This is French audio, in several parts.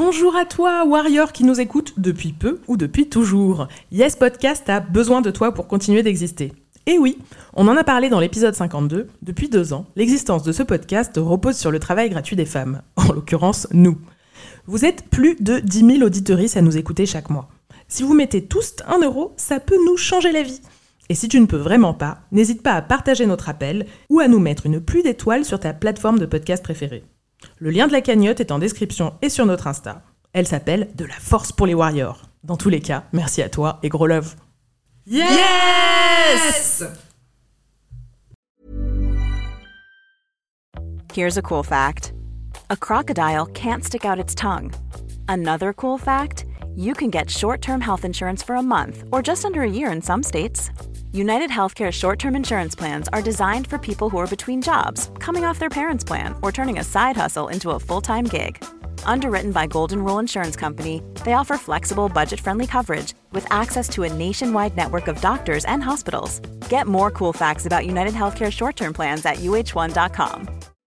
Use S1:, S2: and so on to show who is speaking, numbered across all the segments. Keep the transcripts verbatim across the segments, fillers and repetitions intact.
S1: Bonjour à toi, Warrior qui nous écoute depuis peu ou depuis toujours. Yes Podcast a besoin de toi pour continuer d'exister. Et oui, on en a parlé dans l'épisode cinquante-deux, depuis deux ans, l'existence de ce podcast repose sur le travail gratuit des femmes, en l'occurrence nous. Vous êtes plus de dix mille auditeuristes à nous écouter chaque mois. Si vous mettez tous un euro, ça peut nous changer la vie. Et si tu ne peux vraiment pas, n'hésite pas à partager notre appel ou à nous mettre une pluie d'étoiles sur ta plateforme de podcast préférée. Le lien de la cagnotte est en description et sur notre Insta. Elle s'appelle « De la force pour les Warriors ». Dans tous les cas, merci à toi et gros love. Yes! yes!
S2: Here's a cool fact. A crocodile can't stick out its tongue. Another cool fact, you can get short-term health insurance for a month or just under a year in some states. United Healthcare short-term insurance plans are designed for people who are between jobs, coming off their parents' plan, or turning a side hustle into a full-time gig. Underwritten by Golden Rule Insurance Company, they offer flexible, budget-friendly coverage with access to a nationwide network of doctors and hospitals. Get more cool facts about United Healthcare short-term plans at U H one dot com.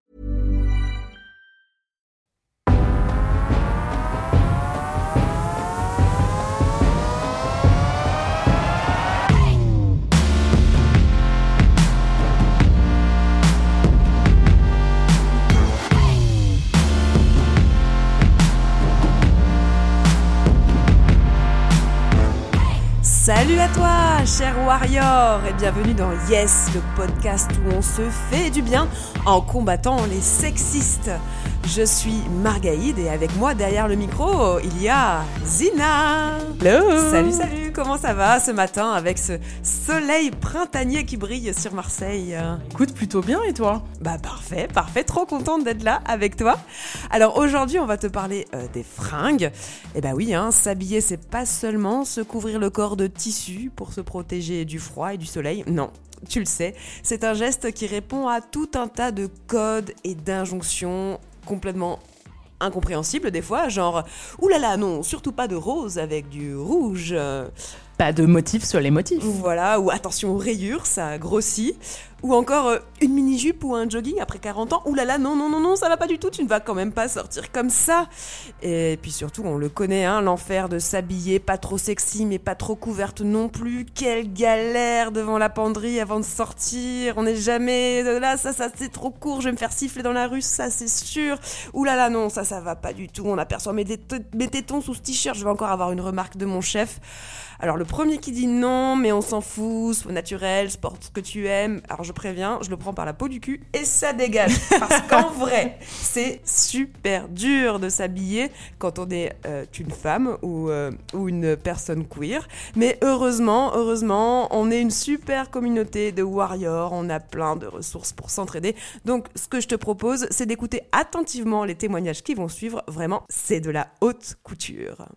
S3: Salut à toi, cher Warrior, et bienvenue dans Yes, le podcast où on se fait du bien en combattant les sexistes. Je suis Margaïde et avec moi derrière le micro, il y a Zina.
S1: Hello.
S3: Salut, salut, comment ça va ce matin avec ce soleil printanier qui brille sur Marseille?
S1: Écoute, plutôt bien et toi?
S3: Bah parfait, parfait, trop contente d'être là avec toi. Alors aujourd'hui, on va te parler euh, des fringues. Et bah oui, hein, s'habiller, c'est pas seulement se couvrir le corps de tissu pour se protéger du froid et du soleil, non. Tu le sais, c'est un geste qui répond à tout un tas de codes et d'injonctions complètement incompréhensibles des fois, genre « Oulala, non, surtout pas de rose avec du rouge !»
S1: Pas de motifs sur les motifs.
S3: Voilà, ou attention aux rayures, ça grossit. Ou encore euh, une mini-jupe ou un jogging après quarante ans. Ouh là là, non, non, non, non, ça va pas du tout, tu ne vas quand même pas sortir comme ça. Et puis surtout, on le connaît, hein, l'enfer de s'habiller, pas trop sexy, mais pas trop couverte non plus. Quelle galère devant la penderie avant de sortir. On n'est jamais là, ça, ça, c'est trop court, je vais me faire siffler dans la rue, ça, c'est sûr. Ouh là là, non, ça, ça va pas du tout. On aperçoit mes, t- mes tétons sous ce t-shirt, je vais encore avoir une remarque de mon chef. Alors le premier qui dit non, mais on s'en fout, sois naturel, porte ce que tu aimes. Alors je préviens, je le prends par la peau du cul et ça dégage. Parce qu'en vrai, c'est super dur de s'habiller quand on est euh, une femme ou, euh, ou une personne queer. Mais heureusement, heureusement, on est une super communauté de warriors, on a plein de ressources pour s'entraider. Donc ce que je te propose, c'est d'écouter attentivement les témoignages qui vont suivre. Vraiment, c'est de la haute couture.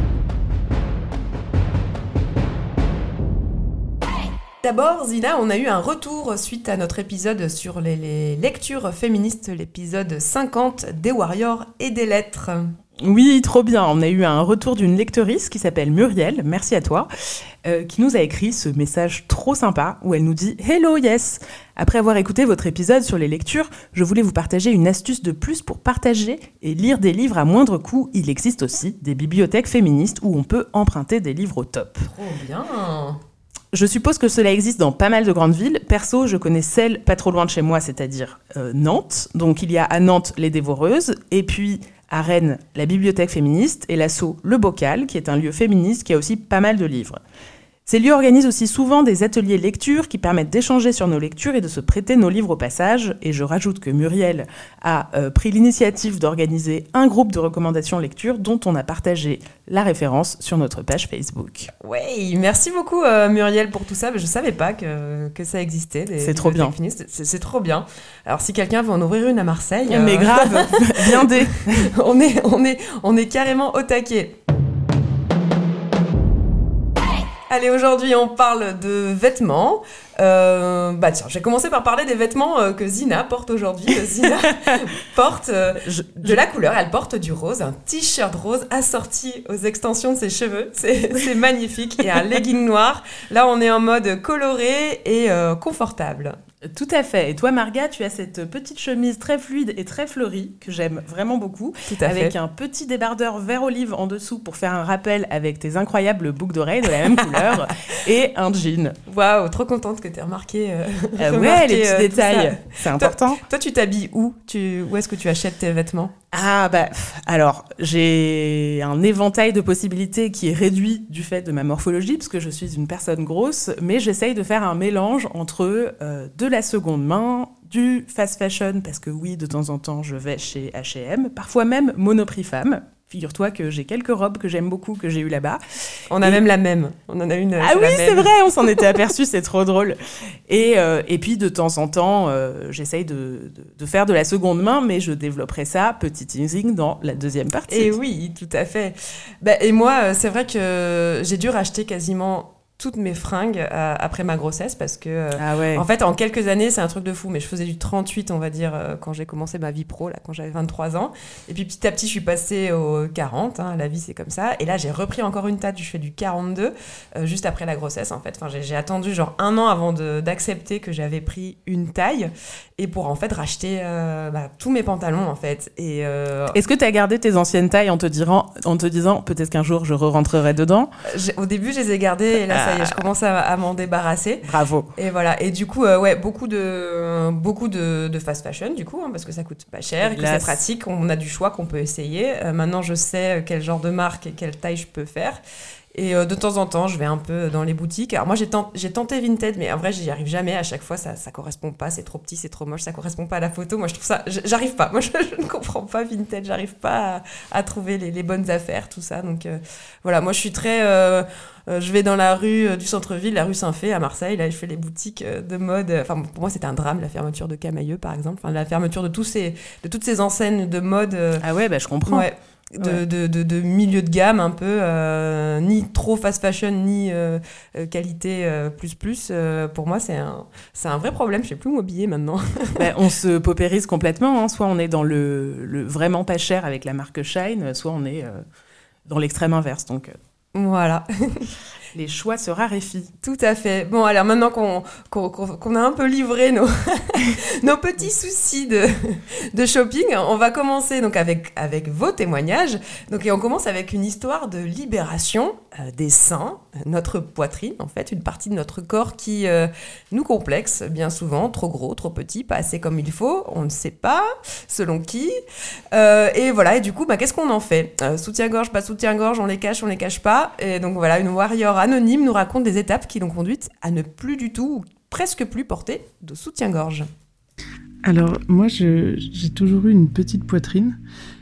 S3: D'abord, Zina, on a eu un retour suite à notre épisode sur les, les lectures féministes, l'épisode cinquante des Warriors et des lettres.
S1: Oui, trop bien. On a eu un retour d'une lectrice qui s'appelle Muriel, merci à toi, euh, qui nous a écrit ce message trop sympa où elle nous dit « Hello, yes !» Après avoir écouté votre épisode sur les lectures, je voulais vous partager une astuce de plus pour partager et lire des livres à moindre coût. Il existe aussi des bibliothèques féministes où on peut emprunter des livres au top.
S3: Trop bien.
S1: Je suppose que cela existe dans pas mal de grandes villes. Perso, je connais celle pas trop loin de chez moi, c'est-à-dire euh, Nantes. Donc il y a à Nantes les Dévoreuses, et puis à Rennes la bibliothèque féministe, et l'asso Le Bocal, qui est un lieu féministe qui a aussi pas mal de livres. Ces lieux organisent aussi souvent des ateliers lecture qui permettent d'échanger sur nos lectures et de se prêter nos livres au passage. Et je rajoute que Muriel a euh, pris l'initiative d'organiser un groupe de recommandations lecture dont on a partagé la référence sur notre page Facebook.
S3: Oui, merci beaucoup euh, Muriel pour tout ça. Je ne savais pas que, que ça existait. Des
S1: c'est trop bien.
S3: C'est, c'est trop bien. Alors si quelqu'un veut en ouvrir une à Marseille...
S1: Euh... Mais grave, viendez.
S3: on, est, on, est, on est carrément au taquet. Allez, aujourd'hui, on parle de vêtements. Euh, bah tiens, je vais commencer par parler des vêtements euh, que Zina porte aujourd'hui. Zina porte euh, je, de je... la couleur, elle porte du rose, un t-shirt rose assorti aux extensions de ses cheveux. C'est, c'est magnifique. Et un legging noir. Là, on est en mode coloré et euh, confortable.
S1: Tout à fait. Et toi, Marga, tu as cette petite chemise très fluide et très fleurie que j'aime vraiment beaucoup,
S3: Tout à
S1: avec
S3: fait.
S1: un petit débardeur vert olive en dessous pour faire un rappel avec tes incroyables boucles d'oreilles de la même couleur et un jean.
S3: Waouh, trop contente que tu aies remarqué. Euh,
S1: euh,
S3: remarqué
S1: ouais, les petits
S3: euh,
S1: détails, c'est important.
S3: Toi, toi, tu t'habilles où tu, Où est-ce que tu achètes tes vêtements ?
S1: Ah bah, alors, j'ai un éventail de possibilités qui est réduit du fait de ma morphologie, parce que je suis une personne grosse, mais j'essaye de faire un mélange entre euh, de la seconde main, du fast fashion, parce que oui, de temps en temps, je vais chez H et M, parfois même Monoprix Femmes. Figure-toi que j'ai quelques robes que j'aime beaucoup, que j'ai eues là-bas.
S3: On a
S1: et...
S3: même la même. On en a une.
S1: Ah oui, c'est vrai, on s'en était aperçu, c'est trop drôle. Et, euh, et puis, de temps en temps, euh, j'essaye de, de, de faire de la seconde main, mais je développerai ça, petit teasing, dans la deuxième partie.
S3: Et oui, tout à fait. Bah, et moi, c'est vrai que j'ai dû racheter quasiment toutes mes fringues euh, après ma grossesse parce que euh,
S1: ah ouais.
S3: en fait en quelques années c'est un truc de fou, mais je faisais du trente-huit on va dire euh, quand j'ai commencé ma vie pro là, quand j'avais vingt-trois ans, et puis petit à petit je suis passée aux quarante, hein, la vie c'est comme ça, et là j'ai repris encore une taille, je fais du quarante-deux euh, juste après la grossesse en fait, enfin, j'ai, j'ai attendu genre un an avant de, d'accepter que j'avais pris une taille et pour en fait racheter euh, bah, tous mes pantalons en fait. Et euh...
S1: est-ce que tu as gardé tes anciennes tailles en te, dirant, en te disant peut-être qu'un jour je re-rentrerai dedans?
S3: J'ai, au début je les ai gardées et là ça y est, je commence à, à m'en débarrasser.
S1: Bravo.
S3: Et voilà. Et du coup, euh, ouais, beaucoup de, euh, beaucoup de, de fast fashion, du coup, hein, parce que ça coûte pas cher et que c'est pratique. On a du choix qu'on peut essayer. Euh, maintenant, je sais quel genre de marque et quelle taille je peux faire. Et euh, de temps en temps, je vais un peu dans les boutiques. Alors moi, j'ai, tent, j'ai tenté Vinted, mais en vrai, j'y arrive jamais. À chaque fois, ça, ça correspond pas. C'est trop petit, c'est trop moche, ça correspond pas à la photo. Moi, je trouve ça... J'arrive pas. Moi, je, je ne comprends pas Vinted. J'arrive pas à, à trouver les, les bonnes affaires, tout ça. Donc, euh, voilà. Moi, je suis très... Euh, euh, je vais dans la rue euh, du centre-ville, la rue Saint-Fé, à Marseille. Là, je fais les boutiques euh, de mode. Enfin, pour moi, c'était un drame, la fermeture de Camaïeu, par exemple. Enfin, la fermeture de, tous ces, de toutes ces enseignes de mode. Euh,
S1: ah ouais, bah, je comprends.
S3: Ouais. De,
S1: ouais.
S3: de, de, de milieu de gamme un peu, euh, ni trop fast fashion, ni euh, euh, qualité euh, plus plus. Euh, pour moi, c'est un, c'est un vrai problème. Je ne sais plus où m'habiller maintenant.
S1: Ben, on se paupérise complètement. Hein. Soit on est dans le, le vraiment pas cher avec la marque Shine, soit on est euh, dans l'extrême inverse. Donc, euh,
S3: voilà.
S1: Les choix se raréfient.
S3: Tout à fait. Bon, alors maintenant qu'on, qu'on, qu'on a un peu livré nos, nos petits soucis de, de shopping, on va commencer donc avec, avec vos témoignages. Donc, et on commence avec une histoire de libération euh, des seins, notre poitrine, en fait, une partie de notre corps qui euh, nous complexe bien souvent, trop gros, trop petit, pas assez comme il faut, on ne sait pas, selon qui. Euh, et voilà, et du coup, bah, qu'est-ce qu'on en fait ? euh, Soutien-gorge, pas soutien-gorge, on les cache, on les cache pas. Et donc voilà, une warrior anonyme nous raconte des étapes qui l'ont conduite à ne plus du tout, ou presque plus porter de soutien-gorge.
S4: Alors moi, je, j'ai toujours eu une petite poitrine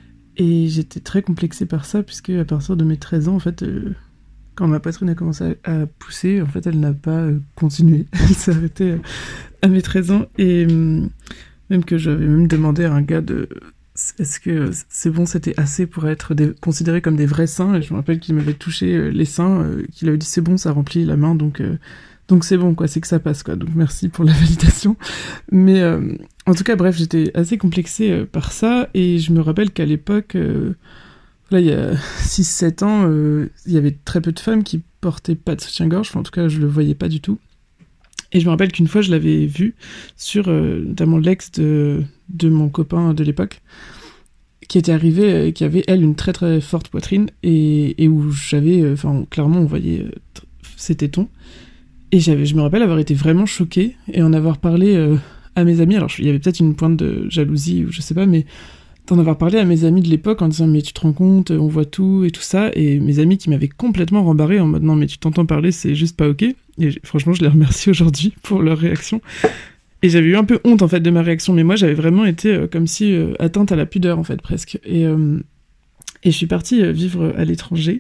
S4: et j'étais très complexée par ça puisque à partir de mes treize ans, en fait, euh, quand ma poitrine a commencé à, à pousser, en fait, elle n'a pas euh, continué. Elle s'est arrêtée euh, à mes treize ans et euh, même que j'avais même demandé à un gars de... Est-ce que c'est bon, c'était assez pour être des, considéré comme des vrais seins ? Et je me rappelle qu'il m'avait touché les seins, euh, qu'il avait dit c'est bon, ça remplit la main, donc euh, donc c'est bon, quoi, c'est que ça passe, quoi. Donc merci pour la validation. Mais euh, en tout cas, bref, j'étais assez complexée euh, par ça, et je me rappelle qu'à l'époque, euh, là, il y a six sept ans, euh, il y avait très peu de femmes qui portaient pas de soutien-gorge, enfin, en tout cas, je le voyais pas du tout. Et je me rappelle qu'une fois, je l'avais vu sur euh, notamment l'ex de, de mon copain de l'époque, qui était arrivé, euh, qui avait, elle, une très très forte poitrine, et, et où j'avais, enfin, euh, clairement, on voyait euh, t- ses tétons. Et j'avais, je me rappelle avoir été vraiment choquée, et en avoir parlé euh, à mes amis. Alors, il y avait peut-être une pointe de jalousie, ou je sais pas, mais d'en avoir parlé à mes amis de l'époque en disant « mais tu te rends compte, on voit tout » et tout ça, et mes amis qui m'avaient complètement rembarré en mode « non mais tu t'entends parler, c'est juste pas ok ». Et franchement, je les remercie aujourd'hui pour leur réaction. Et j'avais eu un peu honte en fait de ma réaction, mais moi j'avais vraiment été euh, comme si euh, atteinte à la pudeur en fait presque. Et, euh, et je suis partie euh, vivre à l'étranger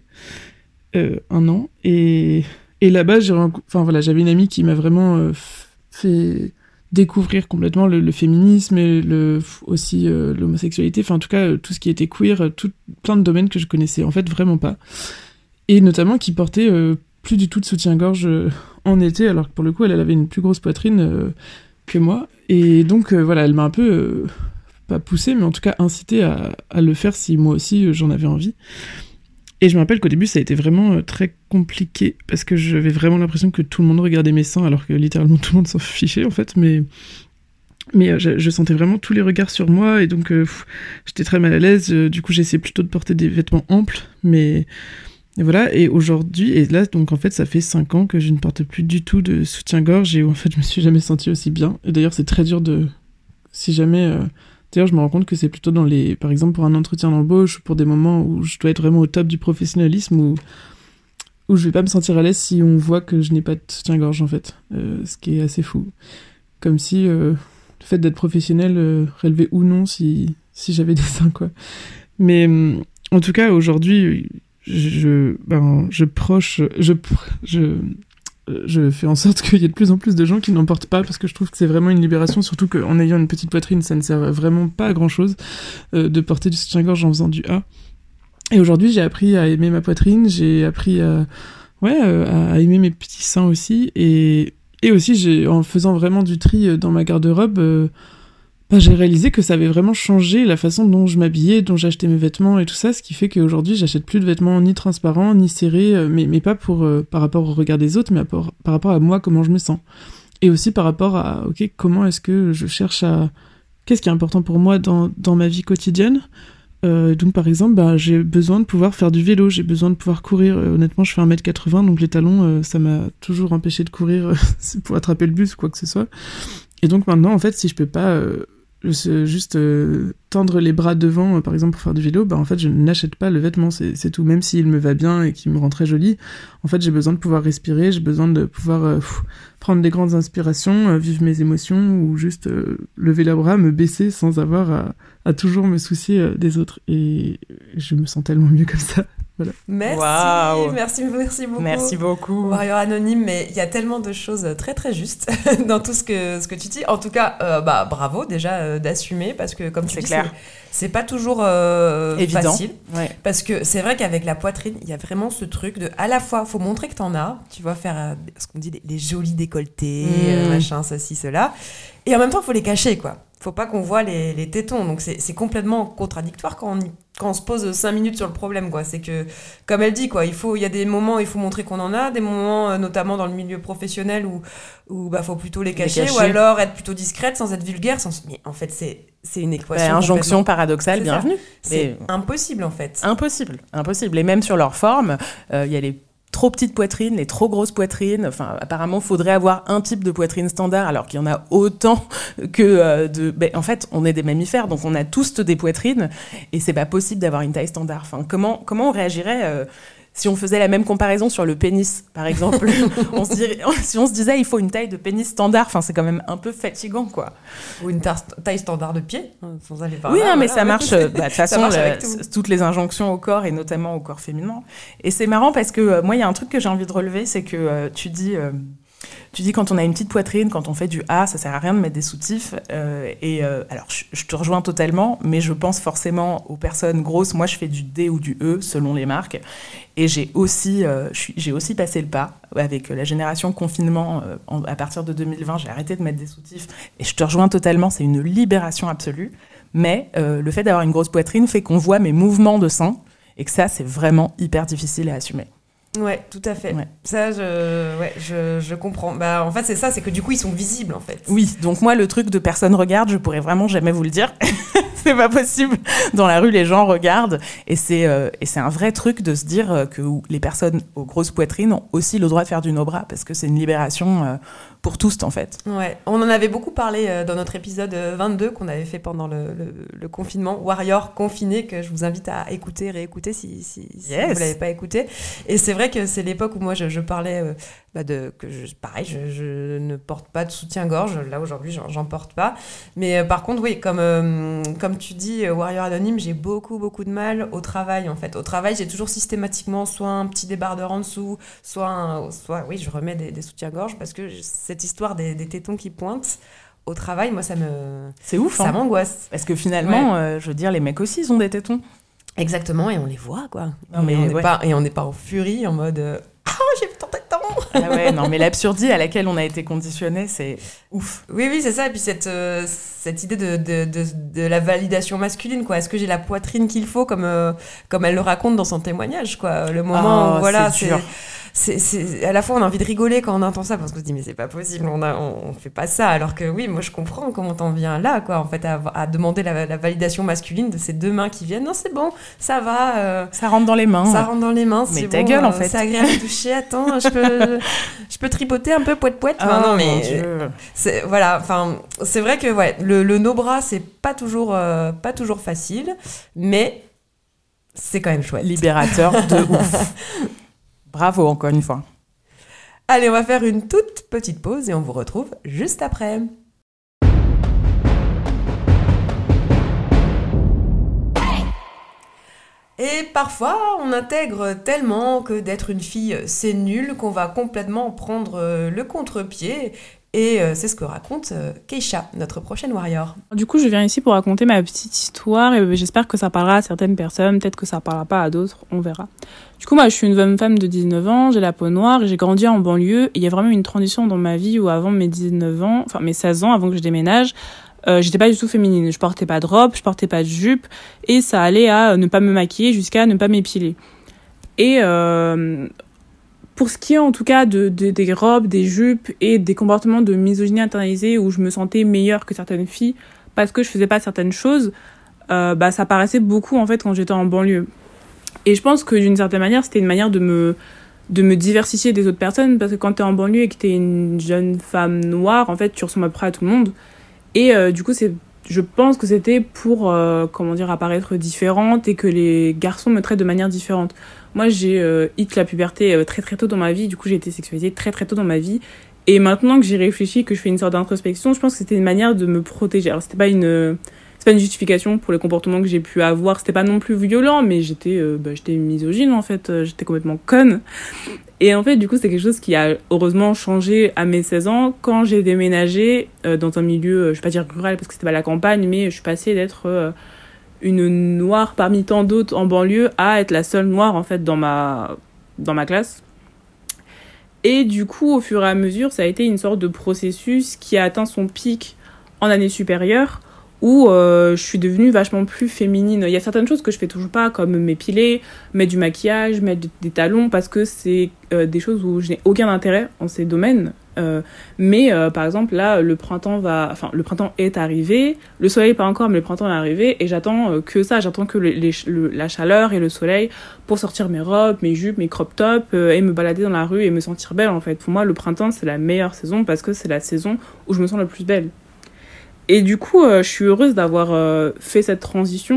S4: euh, un an, et, et là-bas j'ai renco- enfin, voilà, j'avais une amie qui m'a vraiment euh, fait découvrir complètement le, le féminisme et le, aussi euh, l'homosexualité, enfin en tout cas euh, tout ce qui était queer, tout, plein de domaines que je connaissais en fait vraiment pas, et notamment qui portait euh, plus du tout de soutien-gorge euh, en été, alors que pour le coup, elle, elle avait une plus grosse poitrine euh, que moi. Et donc, euh, voilà, elle m'a un peu, euh, pas poussée, mais en tout cas incitée à, à le faire si moi aussi euh, j'en avais envie. Et je me rappelle qu'au début, ça a été vraiment euh, très compliqué, parce que j'avais vraiment l'impression que tout le monde regardait mes seins, alors que littéralement tout le monde s'en fichait, en fait, mais... Mais euh, je, je sentais vraiment tous les regards sur moi, et donc euh, pff, j'étais très mal à l'aise. Euh, du coup, j'essayais plutôt de porter des vêtements amples, mais et voilà. Et aujourd'hui, et là, donc en fait, ça fait cinq ans que je ne porte plus du tout de soutien-gorge, et en fait, je me suis jamais sentie aussi bien. Et d'ailleurs, c'est très dur de, si jamais. Euh... D'ailleurs, je me rends compte que c'est plutôt dans les, par exemple, pour un entretien d'embauche, pour des moments où je dois être vraiment au top du professionnalisme, où où je vais pas me sentir à l'aise si on voit que je n'ai pas de soutien-gorge, en fait, euh, ce qui est assez fou. Comme si euh... le fait d'être professionnel euh, relevait ou non si, si j'avais des seins, quoi. Mais euh, en tout cas, aujourd'hui, je, ben, je proche, je, je, je fais en sorte qu'il y ait de plus en plus de gens qui n'en portent pas, parce que je trouve que c'est vraiment une libération, surtout qu'en ayant une petite poitrine, ça ne sert vraiment pas à grand-chose euh, de porter du soutien-gorge en faisant du A. Et aujourd'hui, j'ai appris à aimer ma poitrine, j'ai appris à, ouais, euh, à aimer mes petits seins aussi, et... Et aussi, j'ai, en faisant vraiment du tri dans ma garde-robe, euh, bah, j'ai réalisé que ça avait vraiment changé la façon dont je m'habillais, dont j'achetais mes vêtements et tout ça, ce qui fait qu'aujourd'hui, j'achète plus de vêtements ni transparents, ni serrés, euh, mais, mais pas pour, euh, par rapport au regard des autres, mais par, par rapport à moi, comment je me sens. Et aussi par rapport à, ok, comment est-ce que je cherche à... Qu'est-ce qui est important pour moi dans, dans ma vie quotidienne ? Euh, donc par exemple, bah, j'ai besoin de pouvoir faire du vélo, j'ai besoin de pouvoir courir. Euh, honnêtement, je fais un mètre quatre-vingts, donc les talons, euh, ça m'a toujours empêché de courir euh, pour attraper le bus ou quoi que ce soit. Et donc maintenant, en fait, si je peux pas euh, juste euh, tendre les bras devant, euh, par exemple, pour faire du vélo, bah en fait, je n'achète pas le vêtement, c'est, c'est tout. Même s'il me va bien et qu'il me rend très jolie, en fait, j'ai besoin de pouvoir respirer, j'ai besoin de pouvoir euh, pff, prendre des grandes inspirations, euh, vivre mes émotions, ou juste euh, lever les bras, me baisser sans avoir à, à toujours me soucier euh, des autres. Et je me sens tellement mieux comme ça. Voilà.
S3: Merci,
S1: Waouh.
S3: merci, merci beaucoup.
S1: Merci beaucoup.
S3: Warrior Anonyme, mais il y a tellement de choses très très justes dans tout ce que, ce que tu dis. En tout cas, euh, bah, bravo déjà euh, d'assumer, parce que comme tu
S1: c'est
S3: dis,
S1: clair.
S3: C'est, c'est pas toujours euh,
S1: évident.
S3: Facile.
S1: Ouais.
S3: Parce que c'est vrai qu'avec la poitrine, il y a vraiment ce truc de, à la fois, faut montrer que t'en as, tu vois, faire euh, ce qu'on dit, les, les jolis décolletés, mmh. euh, machin, ceci, cela. Et en même temps, il faut les cacher, quoi. Faut pas qu'on voit les, les tétons. Donc c'est, c'est complètement contradictoire quand on, y, quand on se pose cinq minutes sur le problème, quoi. C'est que, comme elle dit, quoi, il faut, il y a des moments où il faut montrer qu'on en a, des moments, euh, notamment dans le milieu professionnel, où où bah faut plutôt les cacher, les cacher, ou alors être plutôt discrète sans être vulgaire. Sans... Mais en fait, c'est c'est une équation.
S1: Bah, injonction paradoxale,
S3: c'est
S1: bienvenue.
S3: C'est Mais... impossible en fait.
S1: Impossible, impossible. Et même sur leur forme, il euh, y a les trop petites poitrines, les trop grosses poitrines. Enfin, apparemment, il faudrait avoir un type de poitrine standard, alors qu'il y en a autant que euh, de... Ben, en fait, on est des mammifères, donc on a tous des poitrines, et c'est pas possible d'avoir une taille standard. Enfin, comment, comment on réagirait euh, si on faisait la même comparaison sur le pénis, par exemple? on se dirait, si on se disait il faut une taille de pénis standard, enfin, c'est quand même un peu fatigant, quoi.
S3: Ou une tar- taille standard de pied, sans aller par
S1: oui,
S3: là.
S1: Oui, mais
S3: voilà,
S1: ça marche. De bah, toute façon,
S3: la,
S1: toutes les injonctions au corps, et notamment au corps féminin. Et c'est marrant parce que euh, moi, il y a un truc que j'ai envie de relever, c'est que euh, tu dis... Euh, Tu dis quand on a une petite poitrine, quand on fait du A, ça sert à rien de mettre des soutifs. Euh, et euh, alors, je, je te rejoins totalement, mais je pense forcément aux personnes grosses. Moi, je fais du D ou du E selon les marques. Et j'ai aussi, euh, je suis, j'ai aussi passé le pas avec la génération confinement. Euh, en, à partir de deux mille vingt, j'ai arrêté de mettre des soutifs. Et je te rejoins totalement, c'est une libération absolue. Mais euh, le fait d'avoir une grosse poitrine fait qu'on voit mes mouvements de sein. Et que ça, c'est vraiment hyper difficile à assumer.
S3: Ouais, tout à fait.
S1: Ouais.
S3: Ça, je, ouais, je, je comprends. Bah, en fait, c'est ça, c'est que du coup, ils sont visibles, en fait.
S1: Oui, donc moi, le truc de personne regarde, je pourrais vraiment jamais vous le dire. C'est pas possible. Dans la rue, les gens regardent. Et c'est, euh, et c'est un vrai truc de se dire que les personnes aux grosses poitrines ont aussi le droit de faire du no-bras, parce que c'est une libération euh, pour tous, en fait. Ouais,
S3: on en avait beaucoup parlé euh, dans notre épisode vingt-deux qu'on avait fait pendant le, le, le confinement, Warrior confiné, que je vous invite à écouter, réécouter si, si, si yes. vous l'avez pas écouté. Et c'est vrai que c'est l'époque où moi je, je parlais euh, bah de que je, pareil, je, je ne porte pas de soutien-gorge. Là aujourd'hui, j'en, j'en porte pas. Mais euh, par contre, oui, comme euh, comme tu dis, Warrior Anonyme, j'ai beaucoup beaucoup de mal au travail en fait. Au travail, j'ai toujours systématiquement soit un petit débardeur en dessous, soit un, soit oui, je remets des, des soutiens-gorge parce que cette histoire des, des tétons qui pointent. Au travail, moi, ça me...
S1: C'est ouf,
S3: ça
S1: hein.
S3: m'angoisse.
S1: Parce que finalement,
S3: ouais.
S1: euh, je veux dire, les mecs aussi, ils ont des tétons.
S3: Exactement, et on les voit, quoi.
S1: Non, mais
S3: et on n'est
S1: ouais.
S3: pas, et on n'est pas en furie, en mode... Euh, ah, j'ai vu ton téton. attends.
S1: Ah ouais, non, mais l'absurdité à laquelle on a été conditionné, c'est ouf.
S3: Oui, oui, c'est ça. Et puis cette, euh, cette idée de, de, de, de la validation masculine, quoi. Est-ce que j'ai la poitrine qu'il faut, comme, euh, comme elle le raconte dans son témoignage, quoi. Le moment
S1: Oh,
S3: où, voilà,
S1: c'est
S3: c'est...
S1: dur.
S3: C'est, c'est, à la fois on a envie de rigoler quand on entend ça parce qu'on se dit mais c'est pas possible, on, a, on, on fait pas ça, alors que oui, moi je comprends comment t'en viens là, quoi, en fait, à, à demander la, la validation masculine de ces deux mains qui viennent. Non, c'est bon, ça va, euh,
S1: Ça rentre dans les mains.
S3: ça rentre dans les mains,
S1: Mais
S3: c'est
S1: ta
S3: bon,
S1: gueule, en
S3: euh,
S1: fait.
S3: c'est agréable de toucher, attends, je peux, je peux tripoter un peu, poète poète. Enfin,
S1: Oh,
S3: non, mais
S1: mon Dieu.
S3: c'est, voilà, enfin, c'est vrai que ouais, le, le no bras c'est pas toujours, euh, pas toujours facile, mais c'est quand même chouette.
S1: Libérateur de ouf. Bravo, encore une fois.
S3: Allez, on va faire une toute petite pause et on vous retrouve juste après. Et parfois, on intègre tellement que d'être une fille, c'est nul, qu'on va complètement prendre le contre-pied. Et c'est ce que raconte Keisha, notre prochaine warrior.
S5: Du coup, je viens ici pour raconter ma petite histoire et j'espère que ça parlera à certaines personnes, peut-être que ça parlera pas à d'autres, on verra. Du coup, moi, je suis une jeune femme de dix-neuf ans, j'ai la peau noire et j'ai grandi en banlieue. Et il y a vraiment une transition dans ma vie où avant mes dix-neuf ans, enfin mes seize ans, avant que je déménage, euh, j'étais pas du tout féminine. Je portais pas de robe, je portais pas de jupe et ça allait à ne pas me maquiller jusqu'à ne pas m'épiler. Et euh, pour ce qui est en tout cas de, de, des robes, des jupes et des comportements de misogynie internalisée où je me sentais meilleure que certaines filles parce que je faisais pas certaines choses, euh, bah ça paraissait beaucoup en fait quand j'étais en banlieue. Et je pense que d'une certaine manière, c'était une manière de me, de me diversifier des autres personnes parce que quand t'es en banlieue et que t'es une jeune femme noire, en fait, tu ressembles à peu près à tout le monde. Et euh, du coup, c'est, je pense que c'était pour, euh, comment dire, apparaître différente et que les garçons me traitent de manière différente. Moi, j'ai euh, hit la puberté euh, très très tôt dans ma vie. Du coup, j'ai été sexualisée très très tôt dans ma vie. Et maintenant que j'ai réfléchi, que je fais une sorte d'introspection, je pense que c'était une manière de me protéger. Alors, c'était pas une, c'est pas une justification pour les comportements que j'ai pu avoir. C'était pas non plus violent, mais j'étais, euh, bah, j'étais misogyne en fait. J'étais complètement conne. Et en fait, du coup, c'est quelque chose qui a heureusement changé à mes seize ans quand j'ai déménagé euh, dans un milieu, je vais pas dire rural parce que c'était pas la campagne, mais je suis passée d'être euh, une noire parmi tant d'autres en banlieue à être la seule noire en fait dans ma dans ma classe. Et du coup, au fur et à mesure, ça a été une sorte de processus qui a atteint son pic en année supérieure où euh, je suis devenue vachement plus féminine. Il y a certaines choses que je fais toujours pas, comme m'épiler, mettre du maquillage, mettre des talons, parce que c'est euh, des choses où je n'ai aucun intérêt en ces domaines. Euh, mais euh, par exemple, là, le printemps va, enfin, le printemps est arrivé, le soleil pas encore, mais le printemps est arrivé, et j'attends euh, que ça, j'attends que le, les, le, la chaleur et le soleil pour sortir mes robes, mes jupes, mes crop tops, euh, et me balader dans la rue et me sentir belle, en fait. Pour moi, le printemps, c'est la meilleure saison parce que c'est la saison où je me sens le plus belle. Et du coup, euh, je suis heureuse d'avoir euh, fait cette transition.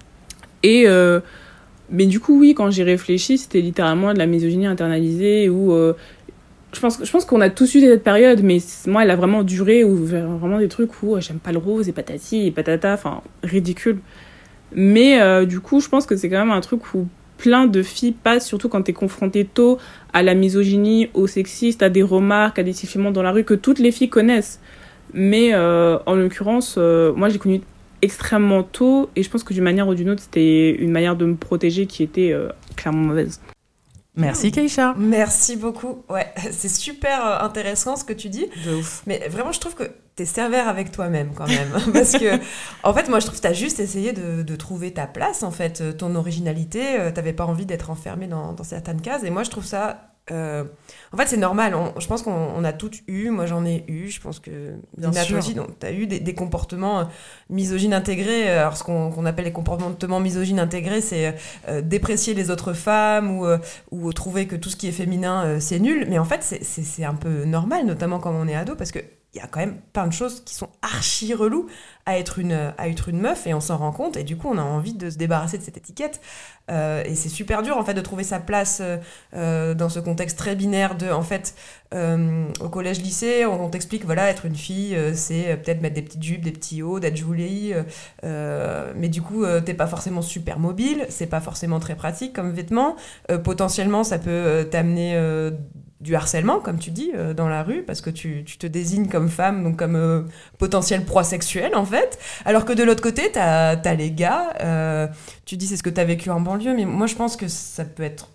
S5: Et euh, mais du coup, oui, quand j'y réfléchi, c'était littéralement de la misogynie internalisée où euh, je pense, je pense qu'on a tous eu cette période, mais moi, elle a vraiment duré, où vraiment des trucs où euh, j'aime pas le rose et patati et patata, enfin, ridicule. Mais euh, du coup, je pense que c'est quand même un truc où plein de filles passent, surtout quand t'es confrontée tôt à la misogynie, au sexiste, à des remarques, à des sifflements dans la rue que toutes les filles connaissent. Mais euh, en l'occurrence, euh, moi j'ai connu extrêmement tôt et je pense que d'une manière ou d'une autre, c'était une manière de me protéger qui était euh, clairement mauvaise.
S1: Merci Keisha.
S3: Merci beaucoup. Ouais, c'est super intéressant ce que tu dis.
S1: De ouf.
S3: Mais vraiment, je trouve que t'es sévère avec toi-même quand même. Parce que, en fait, moi je trouve que t'as juste essayé de, de trouver ta place, en fait, ton originalité. T'avais pas envie d'être enfermée dans, dans certaines cases. Et moi je trouve ça. Euh, en fait, c'est normal. On, je pense qu'on on a toutes eu. Moi, j'en ai eu. Je pense que Nina, toi aussi, donc t'as eu des, des comportements euh, misogynes intégrés. Alors, ce qu'on, qu'on appelle les comportements misogynes intégrés, c'est euh, déprécier les autres femmes ou, euh, ou trouver que tout ce qui est féminin, euh, c'est nul. Mais en fait, c'est, c'est, c'est un peu normal, notamment quand on est ado, parce que il y a quand même plein de choses qui sont archi reloues à être une, à être une meuf et on s'en rend compte et du coup on a envie de se débarrasser de cette étiquette euh, et c'est super dur en fait de trouver sa place euh, dans ce contexte très binaire de en fait euh, au collège lycée on, on t'explique voilà être une fille euh, c'est peut-être mettre des petites jupes, des petits hauts, d'être jolie euh, mais du coup euh, t'es pas forcément super mobile, c'est pas forcément très pratique comme vêtement, euh, potentiellement ça peut euh, t'amener euh, du harcèlement, comme tu dis, euh, dans la rue, parce que tu, tu te désignes comme femme, donc comme euh, potentiel proie sexuelle, en fait. Alors que de l'autre côté, t'as, t'as les gars, euh, tu dis c'est ce que t'as vécu en banlieue, mais moi je pense que ça peut être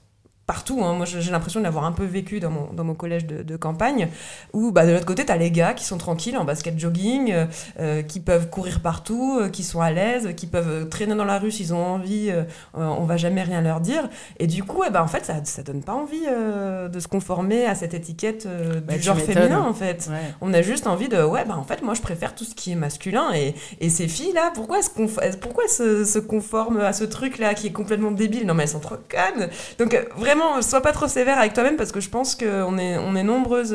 S3: partout, hein. Moi j'ai l'impression de l'avoir un peu vécu dans mon, dans mon collège de, de campagne, où bah, de l'autre côté t'as les gars qui sont tranquilles en basket jogging, euh, qui peuvent courir partout, euh, qui sont à l'aise, qui peuvent traîner dans la rue s'ils ont envie, euh, on va jamais rien leur dire, et du coup eh ben, en fait ça, ça donne pas envie euh, de se conformer à cette étiquette euh, du
S1: bah,
S3: genre féminin en fait.
S1: Ouais.
S3: On a juste envie de ouais bah en fait moi je préfère tout ce qui est masculin, et, et ces filles là pourquoi elles se, conf- pourquoi elles se, se conforment à ce truc là qui est complètement débile? Non mais elles sont trop connes. Donc euh, vraiment sois pas trop sévère avec toi-même, parce que je pense qu'on est, on est nombreuses